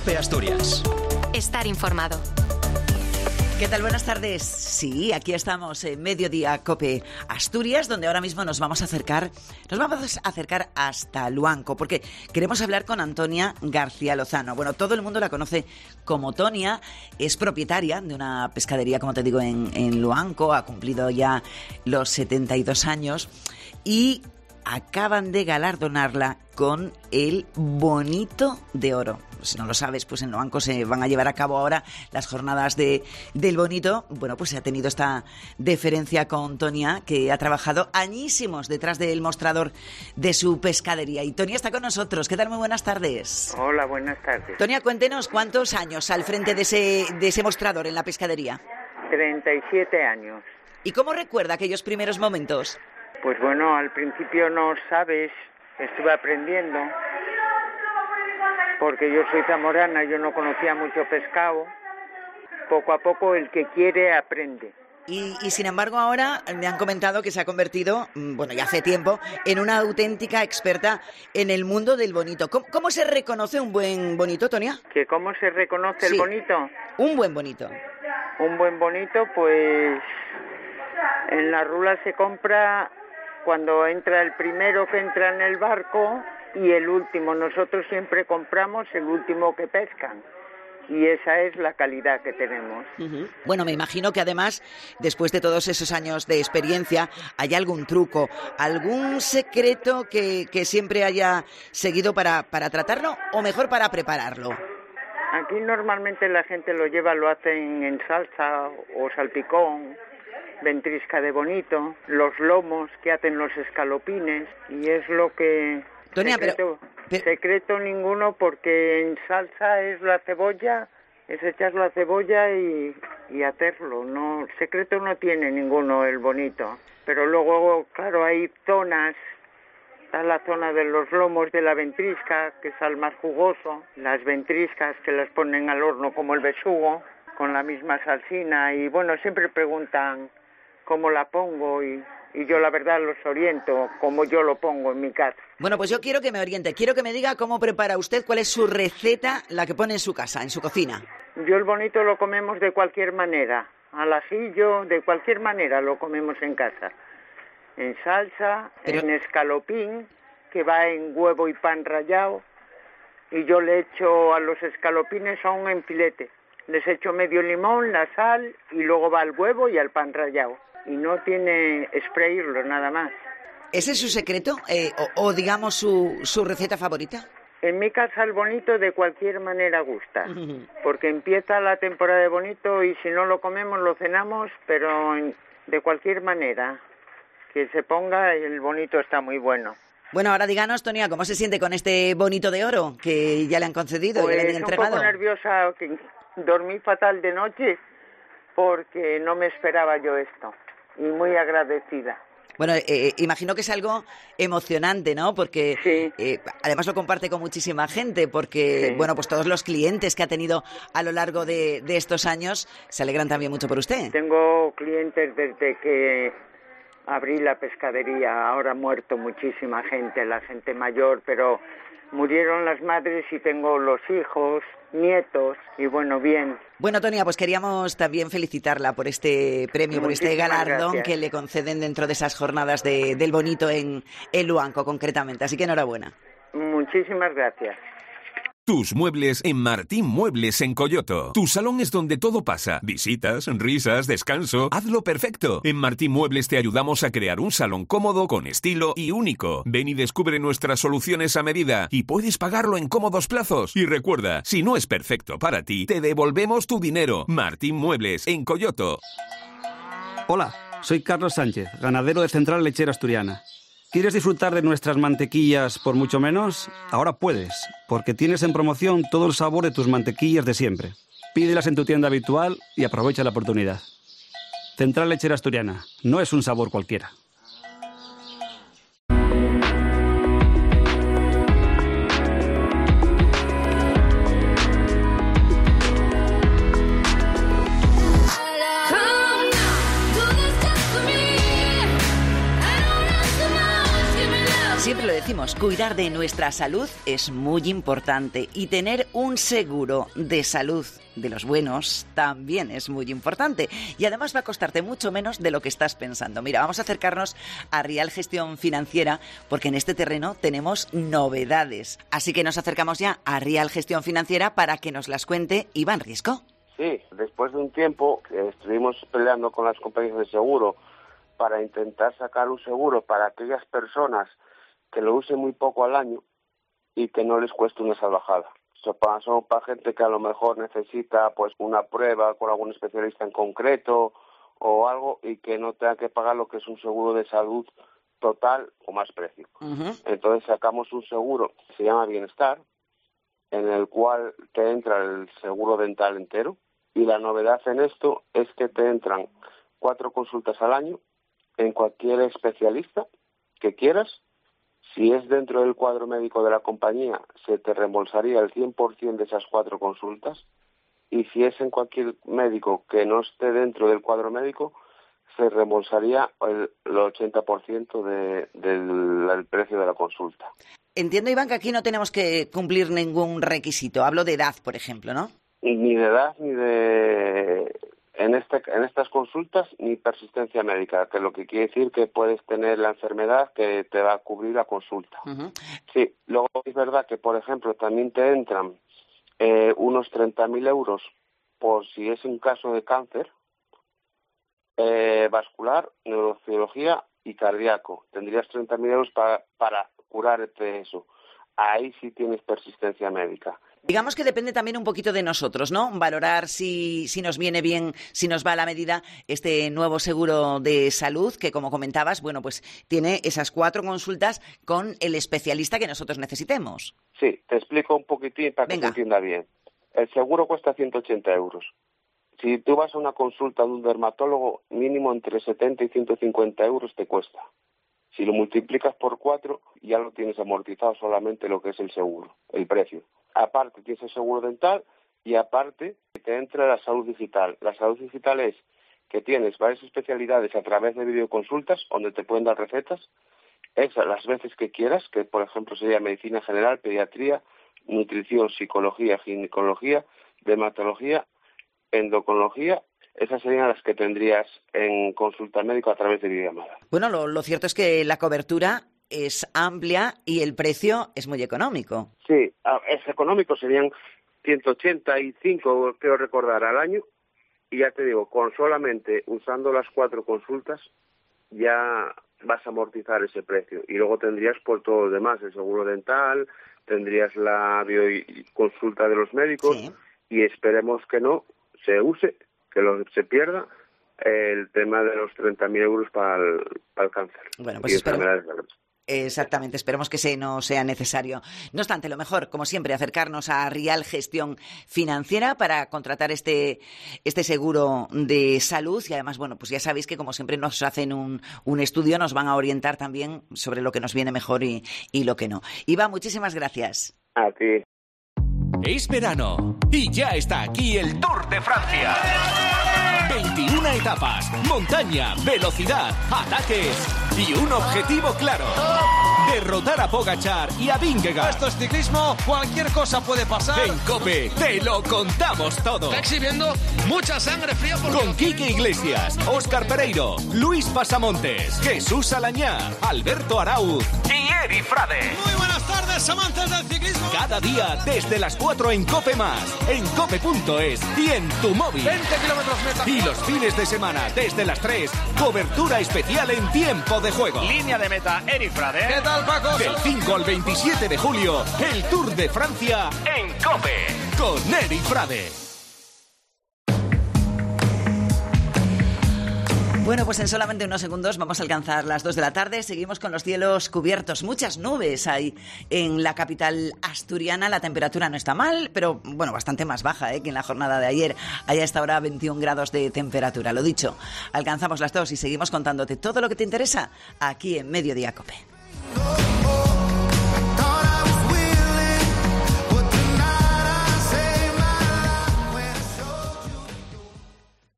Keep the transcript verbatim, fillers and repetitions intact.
COPE Asturias. Estar informado. ¿Qué tal? Buenas tardes. Sí, aquí estamos en Mediodía COPE Asturias, donde ahora mismo nos vamos a acercar, nos vamos a acercar hasta Luanco, porque queremos hablar con Antonia García Lozano. Bueno, todo el mundo la conoce como Tonia, es propietaria de una pescadería, como te digo, en, en Luanco, ha cumplido ya los setenta y dos años y acaban de galardonarla con el Bonito de Oro. Si no lo sabes, pues en Luanco se van a llevar a cabo ahora las jornadas de, del Bonito. Bueno, pues se ha tenido esta deferencia con Tonia, que ha trabajado añísimos detrás del mostrador de su pescadería. Y Tonia está con nosotros. ¿Qué tal? Muy buenas tardes. Hola, buenas tardes. Tonia, cuéntenos cuántos años al frente de ese, de ese mostrador en la pescadería. treinta y siete años. ¿Y cómo recuerda aquellos primeros momentos? Pues bueno, al principio no sabes, estuve aprendiendo, porque yo soy zamorana, yo no conocía mucho pescado. Poco a poco el que quiere aprende. Y, y sin embargo ahora me han comentado que se ha convertido, bueno, ya hace tiempo, en una auténtica experta en el mundo del bonito. ¿Cómo, cómo se reconoce un buen bonito, Tonia? ¿Que cómo se reconoce Sí, el bonito? Un buen bonito. Un buen bonito, pues en la rula se compra cuando entra el primero que entra en el barco y el último. Nosotros siempre compramos el último que pescan. Y esa es la calidad que tenemos. Uh-huh. Bueno, me imagino que además, después de todos esos años de experiencia, hay algún truco, algún secreto que, que siempre haya seguido para, para tratarlo o mejor para prepararlo. Aquí normalmente la gente lo lleva, lo hacen en salsa o salpicón, ventrisca de bonito, los lomos que hacen los escalopines, y es lo que... Tonia, secreto, pero, pero... secreto ninguno, porque en salsa es la cebolla, es echar la cebolla y, y hacerlo. No, secreto no tiene ninguno el bonito. Pero luego, claro, hay zonas, está la zona de los lomos de la ventrisca, que es el más jugoso, las ventriscas que las ponen al horno como el besugo, con la misma salsina, y bueno, siempre preguntan cómo la pongo y... Y yo la verdad los oriento como yo lo pongo en mi casa. Bueno, pues yo quiero que me oriente, quiero que me diga cómo prepara usted, cuál es su receta, la que pone en su casa, en su cocina. Yo el bonito lo comemos de cualquier manera, al ajillo, de cualquier manera lo comemos en casa. En salsa, Pero... en escalopín, que va en huevo y pan rallado, y yo le echo a los escalopines aún en filete. Les echo medio limón, la sal, y luego va al huevo y al pan rallado. Y no tiene freírlo, nada más. ¿Ese es su secreto eh, o, o, digamos, su, su receta favorita? En mi casa el bonito de cualquier manera gusta, porque empieza la temporada de bonito y si no lo comemos lo cenamos, pero en, de cualquier manera que se ponga el bonito está muy bueno. Bueno, ahora díganos, Tonia, ¿cómo se siente con este bonito de oro que ya le han concedido pues y le han entregado? Un poco nerviosa, que dormí fatal de noche porque no me esperaba yo esto. Y muy agradecida. Bueno, eh, imagino que es algo emocionante, ¿no? Porque sí. eh, además lo comparte con muchísima gente, porque, sí. bueno, pues todos los clientes que ha tenido a lo largo de, de estos años se alegran también mucho por usted. Tengo clientes desde que abrí la pescadería, ahora ha muerto muchísima gente, la gente mayor, pero murieron las madres y tengo los hijos, nietos, y bueno, bien. Bueno, Tonia, pues queríamos también felicitarla por este premio, por este galardón gracias. que le conceden dentro de esas jornadas de, del bonito en, en Luanco, concretamente. Así que enhorabuena. Muchísimas gracias. Tus muebles en Martín Muebles en Coyoto. Tu salón es donde todo pasa. Visitas, risas, descanso. Hazlo perfecto. En Martín Muebles te ayudamos a crear un salón cómodo, con estilo y único. Ven y descubre nuestras soluciones a medida y puedes pagarlo en cómodos plazos. Y recuerda, si no es perfecto para ti, te devolvemos tu dinero. Martín Muebles en Coyoto. Hola, soy Carlos Sánchez, ganadero de Central Lechera Asturiana. ¿Quieres disfrutar de nuestras mantequillas por mucho menos? Ahora puedes, porque tienes en promoción todo el sabor de tus mantequillas de siempre. Pídelas en tu tienda habitual y aprovecha la oportunidad. Central Lechera Asturiana, no es un sabor cualquiera. insistimos, cuidar de nuestra salud es muy importante y tener un seguro de salud de los buenos también es muy importante y además va a costarte mucho menos de lo que estás pensando. Mira, vamos a acercarnos a Rial Gestión Financiera porque en este terreno tenemos novedades. Así que nos acercamos ya a Rial Gestión Financiera para que nos las cuente Iván Risco. Sí, después de un tiempo que estuvimos peleando con las compañías de seguro para intentar sacar un seguro para aquellas personas que lo usen muy poco al año y que no les cueste una salvajada. Son para, son para gente que a lo mejor necesita pues una prueba con algún especialista en concreto o algo y que no tenga que pagar lo que es un seguro de salud total o más precio. Uh-huh. Entonces sacamos un seguro que se llama Bienestar, en el cual te entra el seguro dental entero y la novedad en esto es que te entran cuatro consultas al año en cualquier especialista que quieras. Si es dentro del cuadro médico de la compañía, se te reembolsaría el cien por ciento de esas cuatro consultas. Y si es en cualquier médico que no esté dentro del cuadro médico, se reembolsaría el, el ochenta por ciento de, del, del precio de la consulta. Entiendo, Iván, que aquí no tenemos que cumplir ningún requisito. Hablo de edad, por ejemplo, ¿no? Ni de edad, ni de... En, este, en estas consultas ni persistencia médica, que lo que quiere decir que puedes tener la enfermedad que te va a cubrir la consulta. Uh-huh. Sí, luego es verdad que, por ejemplo, también te entran eh, unos treinta mil euros por si es un caso de cáncer eh, vascular, neurocirugía y cardíaco. Tendrías treinta mil euros para, para curarte eso. Ahí sí tienes persistencia médica. Digamos que depende también un poquito de nosotros, ¿no? Valorar si, si nos viene bien, si nos va a la medida este nuevo seguro de salud que, como comentabas, bueno, pues tiene esas cuatro consultas con el especialista que nosotros necesitemos. Sí, te explico un poquitín para que Venga. se entienda bien. El seguro cuesta ciento ochenta euros. Si tú vas a una consulta de un dermatólogo, mínimo entre setenta y ciento cincuenta euros te cuesta. Si lo multiplicas por cuatro, ya lo tienes amortizado solamente lo que es el seguro, el precio. Aparte tienes el seguro dental y aparte te entra la salud digital. La salud digital es que tienes varias especialidades a través de videoconsultas donde te pueden dar recetas, esas las veces que quieras, que por ejemplo sería medicina general, pediatría, nutrición, psicología, ginecología, dermatología, endocrinología. Esas serían las que tendrías en consulta médica a través de videollamada. Bueno, lo, lo cierto es que la cobertura es amplia y el precio es muy económico. Sí, es económico, serían ciento ochenta y cinco, creo recordar, al año. Y ya te digo, con solamente usando las cuatro consultas ya vas a amortizar ese precio. Y luego tendrías por todo lo demás, el seguro dental, tendrías la videoconsulta de los médicos sí. Y esperemos que no se use, que lo, se pierda el tema de los treinta mil euros para el, para el cáncer. Bueno, pues espero... Exactamente, esperemos que ese no sea necesario. No obstante, lo mejor, como siempre, acercarnos a Rial Gestión Financiera para contratar este, este seguro de salud y además, bueno, pues ya sabéis que como siempre nos hacen un, un estudio, nos van a orientar también sobre lo que nos viene mejor y, y lo que no. Iva, muchísimas gracias. A ti. Es verano y ya está aquí el Tour de Francia. veintiuna etapas, montaña, velocidad, ataques y un objetivo claro. Derrotar a Pogačar y a Vingegaard. Esto es ciclismo, cualquier cosa puede pasar. En COPE te lo contamos todo. Está exhibiendo mucha sangre fría. Con Quique Iglesias, Óscar Pereiro, Luis Pasamontes, Jesús Alañá, Alberto Arauz y Eri Frade. Muy buenas tardes, amantes del ciclismo. Cada día desde las cuatro en COPE Más, en cope punto es y en tu móvil. veinte kilómetros meta. Y los fines de semana desde las tres, cobertura especial en tiempo de juego. Línea de meta, Eri Frade. ¿Qué tal, Paco? Del cinco al veintisiete de julio, el Tour de Francia en COPE con Eri Frade. Bueno, pues en solamente unos segundos vamos a alcanzar las dos de la tarde. Seguimos con los cielos cubiertos. Muchas nubes hay en la capital asturiana. La temperatura no está mal, pero bueno, bastante más baja ¿eh? que en la jornada de ayer. Hay hasta ahora veintiún grados de temperatura. Lo dicho, alcanzamos las dos y seguimos contándote todo lo que te interesa aquí en Mediodía COPE.